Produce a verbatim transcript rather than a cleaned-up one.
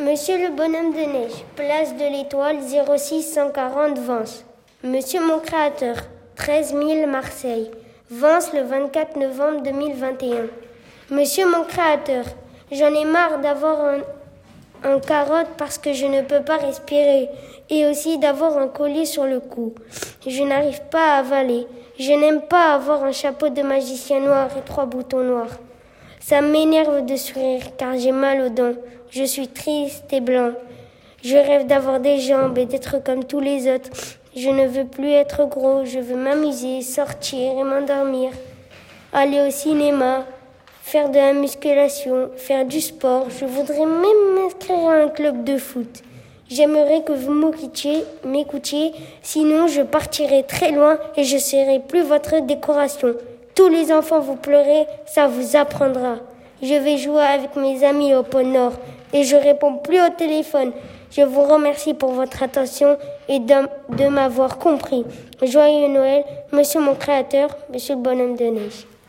Monsieur le bonhomme de neige, place de l'Étoile, zéro six cent quarante Vence. Monsieur mon créateur, treize mille Marseille. Vence le vingt-quatre novembre deux mille vingt et un. Monsieur mon créateur, j'en ai marre d'avoir un, un carotte parce que je ne peux pas respirer et aussi d'avoir un collier sur le cou. Je n'arrive pas à avaler. Je n'aime pas avoir un chapeau de magicien noir et trois boutons noirs. Ça m'énerve de sourire car j'ai mal aux dents. Je suis triste et blanc. Je rêve d'avoir des jambes et d'être comme tous les autres. Je ne veux plus être gros. Je veux m'amuser, sortir et m'endormir. Aller au cinéma, faire de la musculation, faire du sport. Je voudrais même m'inscrire à un club de foot. J'aimerais que vous m'écoutiez, m'écoutiez, sinon je partirai très loin et je serai plus votre décoration. Tous les enfants vous pleurez, ça vous apprendra. Je vais jouer avec mes amis au pôle Nord et je réponds plus au téléphone. Je vous remercie pour votre attention et de, de m'avoir compris. Joyeux Noël, monsieur mon créateur, monsieur le bonhomme de neige.